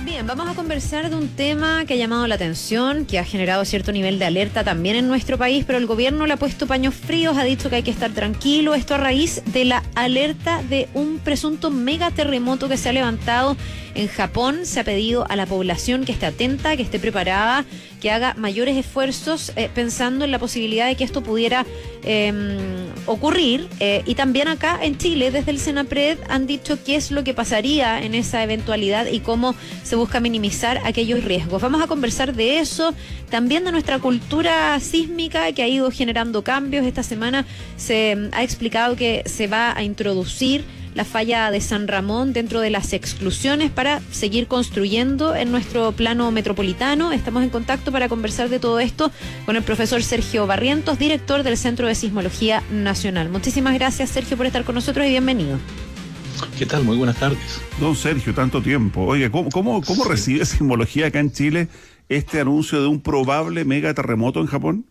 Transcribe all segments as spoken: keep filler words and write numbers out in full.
Bien, vamos a conversar de un tema que ha llamado la atención, que ha generado cierto nivel de alerta también en nuestro país, pero el gobierno le ha puesto paños fríos, ha dicho que hay que estar tranquilo. Esto a raíz de la alerta de un presunto megaterremoto que se ha levantado en Japón. Se ha pedido a la población que esté atenta, que esté preparada, que haga mayores esfuerzos eh, pensando en la posibilidad de que esto pudiera eh, ocurrir. Eh, y también acá en Chile, desde el Senapred, han dicho qué es lo que pasaría en esa eventualidad y cómo se busca minimizar aquellos riesgos. Vamos a conversar de eso, también de nuestra cultura sísmica que ha ido generando cambios. Esta semana se ha explicado que se va a introducir la falla de San Ramón dentro de las exclusiones para seguir construyendo en nuestro plano metropolitano. Estamos en contacto para conversar de todo esto con el profesor Sergio Barrientos, director del Centro de Sismología Nacional. Muchísimas gracias, Sergio, por estar con nosotros y bienvenido. ¿Qué tal? Muy buenas tardes. Don Sergio, tanto tiempo. Oye, ¿cómo, cómo, cómo sí. recibe Sismología acá en Chile este anuncio de un probable megaterremoto en Japón?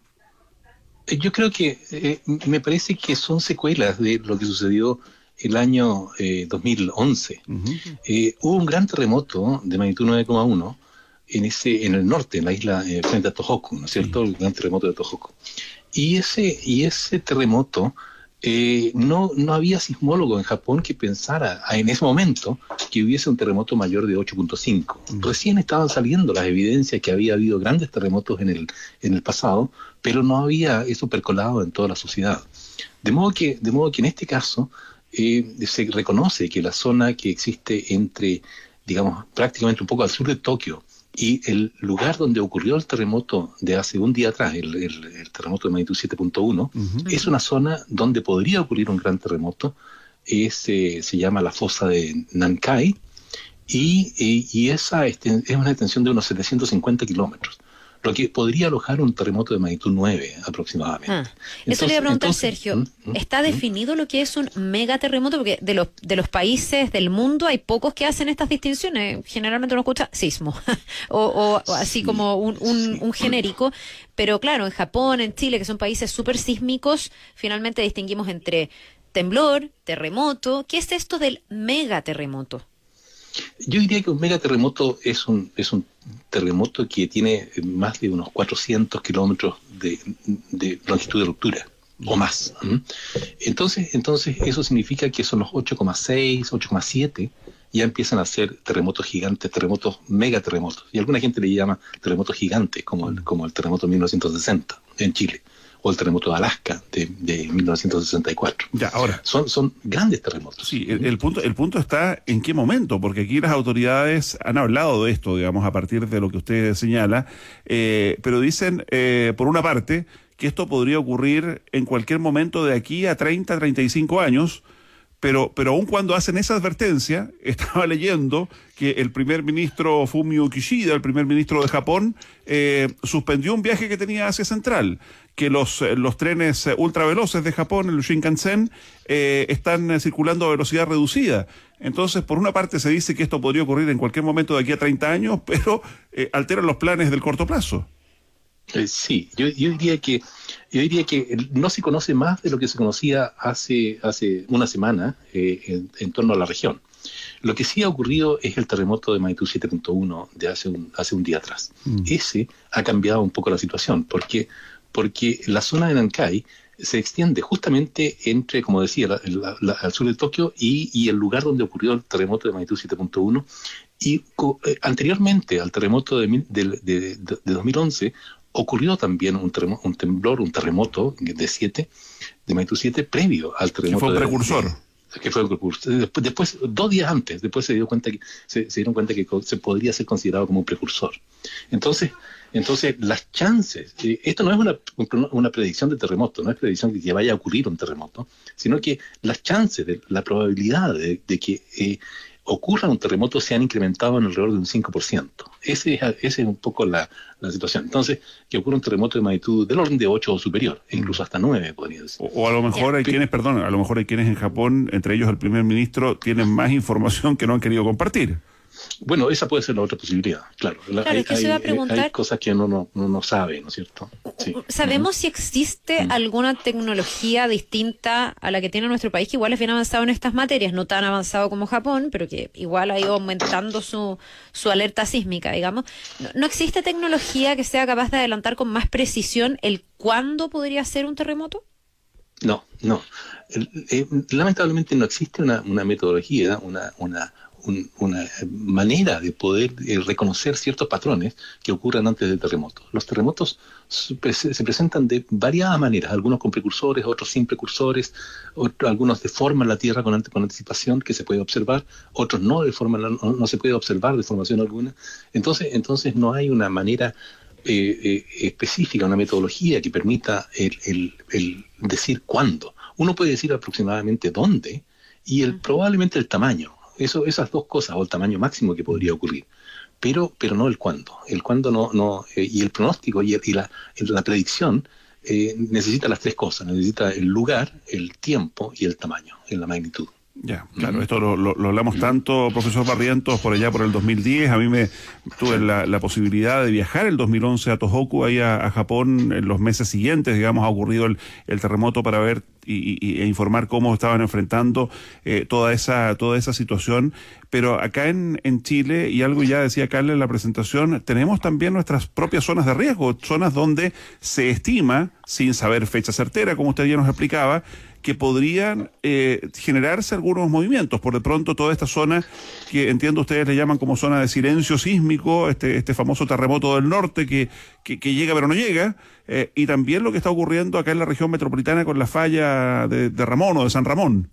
Yo creo que eh, me parece que son secuelas de lo que sucedió el año eh, dos mil once. Uh-huh. Eh, hubo un gran terremoto de magnitud nueve coma uno en ese en el norte, en la isla eh, frente a Tohoku, ¿no es cierto? Sí. El gran terremoto de Tohoku. Y ese, y ese terremoto, eh, no, no había sismólogo en Japón que pensara en ese momento que hubiese un terremoto mayor de ocho punto cinco. Uh-huh. Recién estaban saliendo las evidencias que había habido grandes terremotos en el, en el pasado, pero no había eso percolado en toda la sociedad. De modo que, de modo que en este caso, Eh, se reconoce que la zona que existe entre, digamos, prácticamente un poco al sur de Tokio y el lugar donde ocurrió el terremoto de hace un día atrás, el, el, el terremoto de magnitud siete punto uno, uh-huh. es una zona donde podría ocurrir un gran terremoto. Es, eh, se llama la fosa de Nankai y, y, y esa este, es una extensión de unos setecientos cincuenta kilómetros. Lo que podría alojar un terremoto de magnitud nueve aproximadamente. Ah, entonces, eso le iba a preguntar, entonces, Sergio, ¿mm, ¿está mm, definido lo que es un megaterremoto? Porque de los de los países del mundo hay pocos que hacen estas distinciones. Generalmente uno escucha sismo, o, o, o así sí, como un, un, sí. un genérico. Pero claro, en Japón, en Chile, que son países súper sísmicos, finalmente distinguimos entre temblor, terremoto. ¿Qué es esto del megaterremoto? Yo diría que un megaterremoto es un, es un terremoto que tiene más de unos cuatrocientos kilómetros de, de longitud de ruptura, o más. Entonces, entonces eso significa que son los ocho coma seis, ocho coma siete, ya empiezan a ser terremotos gigantes, terremotos megaterremotos. Y alguna gente le llama terremotos gigantes, como el, como el terremoto de mil novecientos sesenta en Chile, o el terremoto de Alaska de, de mil novecientos sesenta y cuatro. Ya, ahora. Son, son grandes terremotos. Sí, el, el, punto, el punto está en qué momento, porque aquí las autoridades han hablado de esto, digamos, a partir de lo que usted señala, eh, pero dicen, eh, por una parte, que esto podría ocurrir en cualquier momento de aquí a treinta, treinta y cinco años, Pero, pero aun cuando hacen esa advertencia, estaba leyendo que el primer ministro Fumio Kishida, el primer ministro de Japón, eh, suspendió un viaje que tenía a Asia Central, que los, los trenes ultraveloces de Japón, el Shinkansen, eh, están circulando a velocidad reducida. Entonces, por una parte se dice que esto podría ocurrir en cualquier momento de aquí a treinta años, pero eh, alteran los planes del corto plazo. Eh, sí, yo, yo diría que yo diría que no se conoce más de lo que se conocía hace hace una semana eh, en, en torno a la región. Lo que sí ha ocurrido es el terremoto de magnitud siete punto uno de hace un hace un día atrás. Mm. Ese ha cambiado un poco la situación, porque porque la zona de Nankai se extiende justamente entre, como decía, la, la, la, al sur de Tokio y, y el lugar donde ocurrió el terremoto de magnitud siete punto uno. Y eh, anteriormente al terremoto de, de, de, de, de dos mil once ocurrió también un, terremo, un temblor, un terremoto de siete, de magnitud siete, previo al terremoto. Que fue un precursor. De, de, que fue un precursor. Después, después, dos días antes, después se dio cuenta que se, se dieron cuenta que se podría ser considerado como un precursor. Entonces, entonces las chances, eh, esto no es una, una predicción de terremoto, no es predicción de que vaya a ocurrir un terremoto, sino que las chances, de, la probabilidad de, de que eh, ocurra un terremoto se han incrementado en alrededor de un cinco por ciento. Ese es, ese es un poco la, la situación. Entonces, que ocurra un terremoto de magnitud del orden de ocho o superior, e incluso hasta nueve, podría decir. O, o a lo mejor hay quienes, perdón, a lo mejor hay quienes en Japón, entre ellos el primer ministro, tienen más información que no han querido compartir. Bueno, esa puede ser la otra posibilidad, claro. La, claro, hay, es que se iba a preguntar. Hay cosas que uno no, no, no sabe, ¿no es cierto? Sí. ¿Sabemos uh-huh. si existe uh-huh. alguna tecnología distinta a la que tiene nuestro país, que igual es bien avanzado en estas materias, no tan avanzado como Japón, pero que igual ha ido aumentando su, su alerta sísmica, digamos? ¿No, ¿No existe tecnología que sea capaz de adelantar con más precisión el cuándo podría ser un terremoto? No, no. Eh, lamentablemente no existe una, una metodología, una... una Un, una manera de poder eh, reconocer ciertos patrones que ocurran antes del terremoto. Los terremotos se, se presentan de variadas maneras, algunos con precursores, otros sin precursores, otros, algunos deforman la Tierra con, con anticipación que se puede observar, otros no deforman, no, no se puede observar deformación alguna. Entonces, entonces no hay una manera eh, eh, específica, una metodología que permita el, el, el decir cuándo. Uno puede decir aproximadamente dónde y el, probablemente el tamaño. Eso, esas dos cosas, o el tamaño máximo que podría ocurrir, pero pero no el cuándo. El cuándo no, no eh, y el pronóstico y, el, y la, la predicción eh, necesita las tres cosas, necesita el lugar, el tiempo y el tamaño, en la magnitud. Ya, claro, esto lo, lo, lo hablamos tanto, profesor Barrientos, por allá por el dos mil diez. A mí me tuve la, la posibilidad de viajar el dos mil once a Tohoku, ahí a, a Japón, en los meses siguientes, digamos, ha ocurrido el, el terremoto para ver y, y, e informar cómo estaban enfrentando eh, toda esa toda esa situación. Pero acá en, en Chile, y algo ya decía Carla en la presentación, tenemos también nuestras propias zonas de riesgo, zonas donde se estima, sin saber fecha certera, como usted ya nos explicaba, que podrían eh, generarse algunos movimientos. Por de pronto toda esta zona, que entiendo ustedes le llaman como zona de silencio sísmico, este este famoso terremoto del norte que, que, que llega pero no llega, eh, y también lo que está ocurriendo acá en la región metropolitana con la falla de, de Ramón o de San Ramón.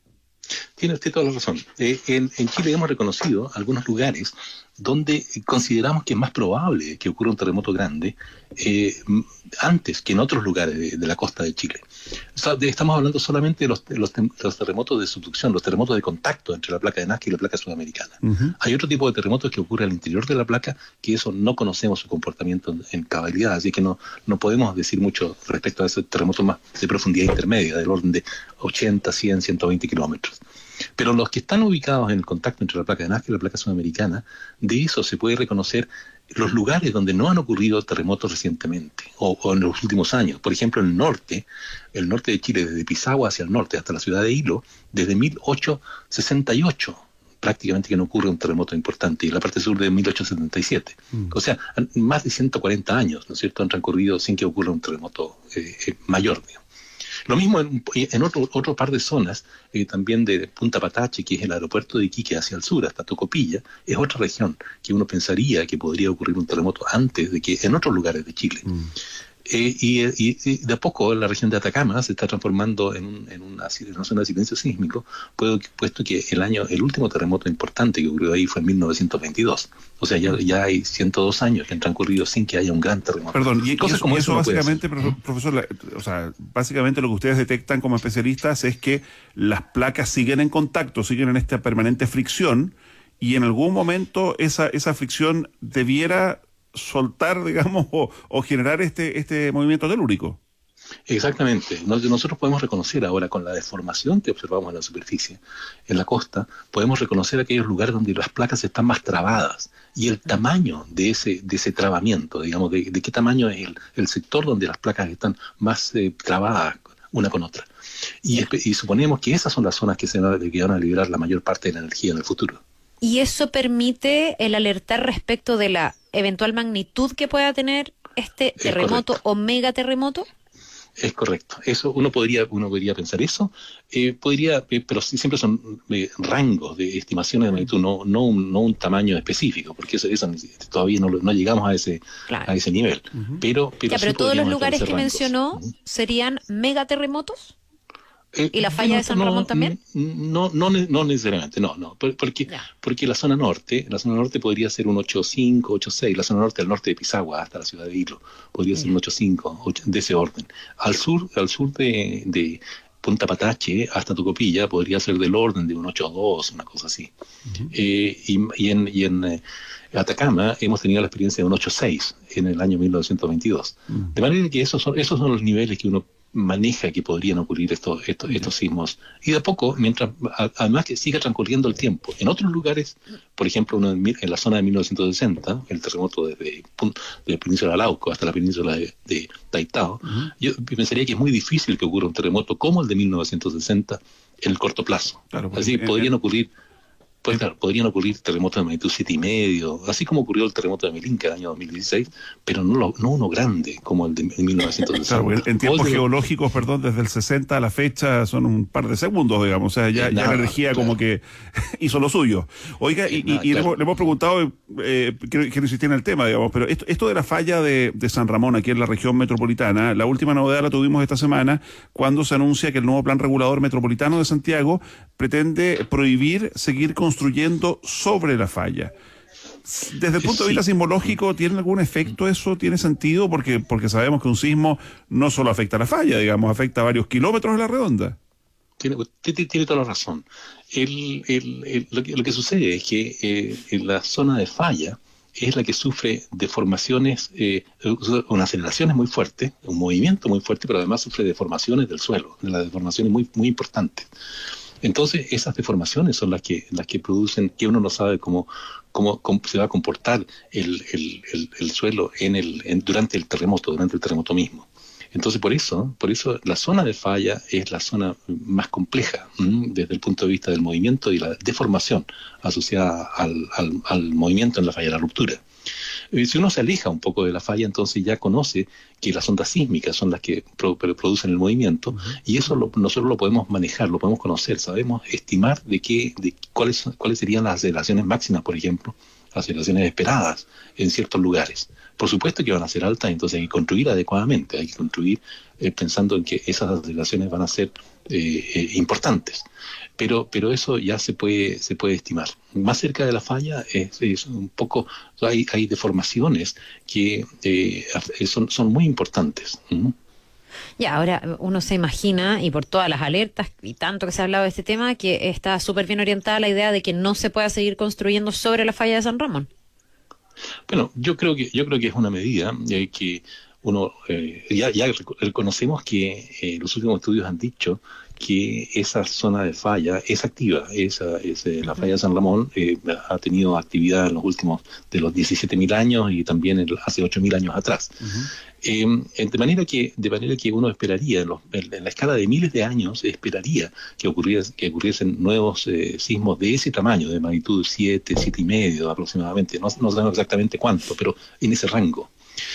Tiene usted toda la razón. Eh, en, en Chile hemos reconocido algunos lugares donde consideramos que es más probable que ocurra un terremoto grande eh, antes que en otros lugares de, de la costa de Chile. O sea, de, estamos hablando solamente de los, de los, los terremotos de subducción, los terremotos de contacto entre la placa de Nazca y la placa sudamericana. Uh-huh. Hay otro tipo de terremotos que ocurre al interior de la placa, que eso no conocemos su comportamiento en, en cabalidad, así que no, no podemos decir mucho respecto a ese terremoto más de profundidad intermedia, del orden de ochenta, cien, ciento veinte kilómetros. Pero los que están ubicados en el contacto entre la placa de Nazca y la placa sudamericana, de eso se puede reconocer los lugares donde no han ocurrido terremotos recientemente o, o en los últimos años. Por ejemplo, el norte, el norte de Chile, desde Pisagua hacia el norte hasta la ciudad de Hilo, desde mil ochocientos sesenta y ocho prácticamente que no ocurre un terremoto importante, y la parte sur de mil ochocientos setenta y siete. Mm. O sea, más de ciento cuarenta años, ¿no es cierto?, han transcurrido sin que ocurra un terremoto eh, eh, mayor, digamos. Lo mismo en, en otro, otro par de zonas, eh, también de Punta Patache, que es el aeropuerto de Iquique hacia el sur, hasta Tocopilla, es otra región que uno pensaría que podría ocurrir un terremoto antes de que en otros lugares de Chile. Mm. Eh, y, y, y de a poco la región de Atacama se está transformando en, un, en, una, en una zona de silencio sísmico, puesto que el año el último terremoto importante que ocurrió ahí fue en mil novecientos veintidós. O sea, ya, ya hay ciento dos años que han transcurrido sin que haya un gran terremoto. Perdón, y, Entonces, y eso, como y eso, eso básicamente, no profesor, la, o sea, básicamente lo que ustedes detectan como especialistas es que las placas siguen en contacto, siguen en esta permanente fricción, y en algún momento esa, esa fricción debiera soltar, digamos, o, o generar este este movimiento telúrico. Exactamente. Nosotros podemos reconocer ahora, con la deformación que observamos en la superficie, en la costa, podemos reconocer aquellos lugares donde las placas están más trabadas, y el tamaño de ese de ese trabamiento, digamos, de, de qué tamaño es el, el sector donde las placas están más eh, trabadas una con otra. Y, y suponemos que esas son las zonas que, se van, que van a liberar la mayor parte de la energía en el futuro. ¿Y eso permite el alertar respecto de la eventual magnitud que pueda tener este terremoto o megaterremoto? Es correcto. Eso uno podría uno podría pensar eso, eh, podría, eh, pero siempre son eh, rangos de estimaciones de magnitud, no no un, no un tamaño específico, porque eso, eso todavía no, no llegamos a ese claro. a ese nivel. Uh-huh. Pero pero, ya, pero sí todos los lugares que rangos. mencionó uh-huh. serían megaterremotos. Eh, ¿Y la falla no, de San Ramón no, también? No, no, no necesariamente, no, no, porque, porque la zona norte, la zona norte podría ser un ocho cinco, ocho seis, la zona norte, al norte de Pisagua hasta la ciudad de Hilo, podría ser un ocho cinco, de ese orden. Al sur, al sur de, de Punta Patache hasta Tocopilla podría ser del orden de un ocho dos, una cosa así. Uh-huh. eh, y, y en, y en eh, Atacama hemos tenido la experiencia de un ocho seis en el año mil novecientos veintidós. Uh-huh. De manera que esos son, esos son los niveles que uno maneja que podrían ocurrir estos, estos, estos sismos. Y de a poco, mientras a, además que siga transcurriendo el tiempo. En otros lugares, por ejemplo, uno en, en la zona de mil novecientos sesenta, el terremoto desde, desde la península de Arauco hasta la península de, de Taitao, uh-huh. yo pensaría que es muy difícil que ocurra un terremoto como el de mil novecientos sesenta en el corto plazo. Claro, así eh, podrían eh, ocurrir Pues claro, podrían ocurrir terremotos de magnitud siete y medio, así como ocurrió el terremoto de Melinka en el año dos mil dieciséis, pero no, lo, no uno grande como el de mil novecientos sesenta. Claro, en tiempos geológicos, perdón, desde el sesenta a la fecha son un par de segundos, digamos, o sea, ya, nada, ya la energía claro. como que hizo lo suyo. Oiga, y, nada, y, y claro. le, hemos, le hemos preguntado, eh, quiero, quiero insistir en el tema, digamos, pero esto, esto de la falla de, de San Ramón, aquí en la región metropolitana, la última novedad la tuvimos esta semana, cuando se anuncia que el nuevo Plan Regulador Metropolitano de Santiago pretende prohibir seguir construyendo sobre la falla. Desde el punto de vista sí. sismológico, ¿tiene algún efecto eso? ¿Tiene sentido? Porque, porque sabemos que un sismo no solo afecta a la falla, digamos, afecta a varios kilómetros a la redonda. Tiene, tiene, tiene toda la razón. El, el, el, lo, que, lo que sucede es que eh, en la zona de falla es la que sufre deformaciones, eh, una aceleración muy fuerte, un movimiento muy fuerte, pero además sufre deformaciones del suelo, de las deformaciones muy, muy importantes. Entonces, esas deformaciones son las que las que producen que uno no sabe cómo, cómo, cómo se va a comportar el, el, el, el suelo en el, en, durante el terremoto, durante el terremoto mismo. Entonces, por eso, por eso la zona de falla es la zona más compleja ¿m? desde el punto de vista del movimiento y la deformación asociada al, al, al movimiento en la falla, la ruptura. Si uno se aleja un poco de la falla, entonces ya conoce que las ondas sísmicas son las que pro, producen el movimiento, uh-huh. y eso lo, nosotros lo podemos manejar, lo podemos conocer, sabemos estimar de qué, de cuáles, cuáles serían las aceleraciones máximas, por ejemplo, las aceleraciones esperadas en ciertos lugares. Por supuesto que van a ser altas, entonces hay que construir adecuadamente, hay que construir eh, pensando en que esas aceleraciones van a ser eh, eh, importantes. Pero, pero eso ya se puede, se puede estimar. Más cerca de la falla es, es un poco, hay, hay deformaciones que eh, son, son muy importantes. ¿Mm? Ya, ahora uno se imagina, y por todas las alertas y tanto que se ha hablado de este tema, que está súper bien orientada la idea de que no se pueda seguir construyendo sobre la falla de San Ramón. Bueno, yo creo que yo creo que es una medida eh, que uno eh, ya, ya reconocemos que eh, los últimos estudios han dicho que esa zona de falla es activa, esa, esa, la falla de San Ramón eh, ha tenido actividad en los últimos de los diecisiete mil años y también el, hace ocho mil años atrás. Uh-huh. Eh, de manera que de manera que uno esperaría, en, los, en la escala de miles de años, esperaría que, ocurriese, que ocurriesen nuevos eh, sismos de ese tamaño, de magnitud siete, siete y medio aproximadamente, no, no sabemos exactamente cuánto, pero en ese rango.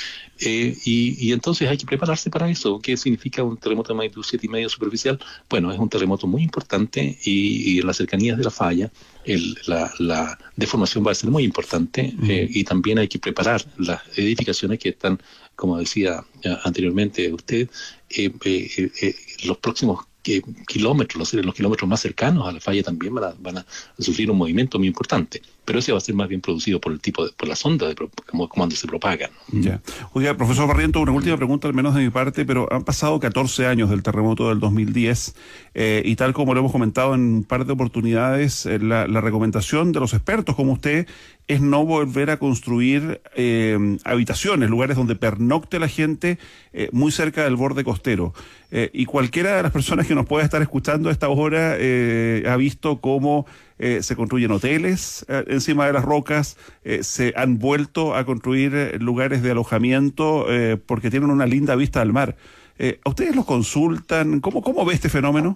Eh, y, y entonces hay que prepararse para eso. ¿Qué significa un terremoto de magnitud siete y medio superficial? Bueno, es un terremoto muy importante y, y en las cercanías de la falla el, la, la deformación va a ser muy importante, uh-huh. eh, y también hay que preparar las edificaciones que están, como decía anteriormente usted, eh, eh, eh, los próximos que kilómetros, los, los kilómetros más cercanos a la falla también van a, van a sufrir un movimiento muy importante, pero ese va a ser más bien producido por el tipo de, por las ondas de, como cuando se propagan. Ya. Oiga, profesor Barriento, una última pregunta al menos de mi parte, pero han pasado catorce años del terremoto del dos mil diez eh, y tal como lo hemos comentado en un par de oportunidades, eh, la, la recomendación de los expertos como usted es no volver a construir eh, habitaciones, lugares donde pernocte la gente eh, muy cerca del borde costero. Eh, y cualquiera de las personas que nos pueda estar escuchando a esta hora eh, ha visto cómo eh, se construyen hoteles eh, encima de las rocas, eh, se han vuelto a construir eh, lugares de alojamiento eh, porque tienen una linda vista al mar. Eh, ¿A ustedes los consultan? ¿Cómo, cómo ve este fenómeno?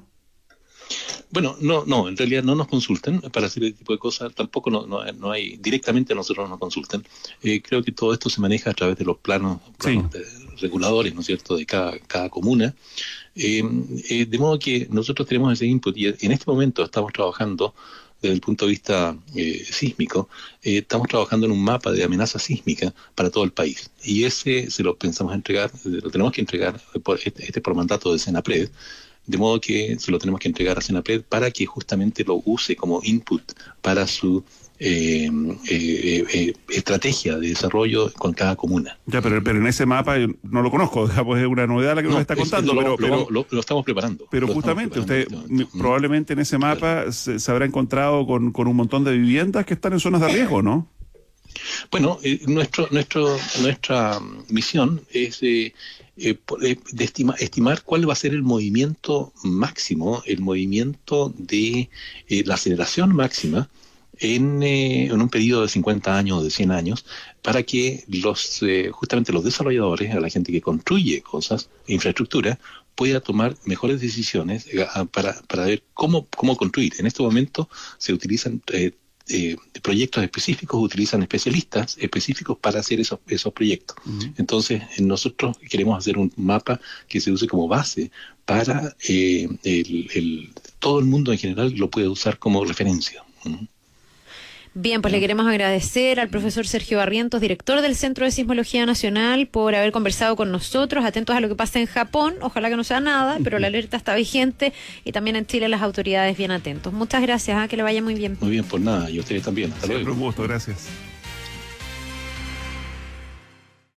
Bueno, no, no, en realidad no nos consultan para hacer este tipo de cosas, tampoco no, no, no hay, directamente a nosotros nos consultan. Eh, creo que todo esto se maneja a través de los planos, planos sí. de, reguladores, ¿no es cierto?, de cada, cada comuna. Eh, eh, de modo que nosotros tenemos ese input y en este momento estamos trabajando desde el punto de vista eh, sísmico, eh, estamos trabajando en un mapa de amenaza sísmica para todo el país. Y ese se lo pensamos entregar, lo tenemos que entregar, por, este, este por mandato de Senapred, de modo que se lo tenemos que entregar a Senapred para que justamente lo use como input para su eh, eh, eh, estrategia de desarrollo con cada comuna. Ya, pero, pero en ese mapa yo no lo conozco, digamos, es una novedad la que no, nos está contando. Lo, pero, lo, pero, lo, lo estamos preparando. Pero lo justamente preparando usted m- probablemente en ese mapa claro. se, se habrá encontrado con, con un montón de viviendas que están en zonas de riesgo, ¿no? Bueno, eh, nuestro, nuestro, nuestra misión es eh, eh, de estima, estimar cuál va a ser el movimiento máximo, el movimiento de eh, la aceleración máxima en, eh, en un periodo de cincuenta años o de cien años, para que los eh, justamente los desarrolladores, a la gente que construye cosas, infraestructura, pueda tomar mejores decisiones eh, para, para ver cómo, cómo construir. En este momento se utilizan eh, eh, proyectos específicos, utilizan especialistas específicos para hacer esos, esos proyectos. Uh-huh. Entonces, nosotros queremos hacer un mapa que se use como base para eh, el, el, todo el mundo en general lo puede usar como referencia. Uh-huh. Bien, pues le queremos agradecer al profesor Sergio Barrientos, director del Centro de Sismología Nacional, por haber conversado con nosotros, atentos a lo que pasa en Japón, ojalá que no sea nada, pero la alerta está vigente, y también en Chile las autoridades bien atentos. Muchas gracias, ¿eh? Que le vaya muy bien. Muy bien, por nada, y ustedes también. Hasta luego. Siempre un gusto, gracias.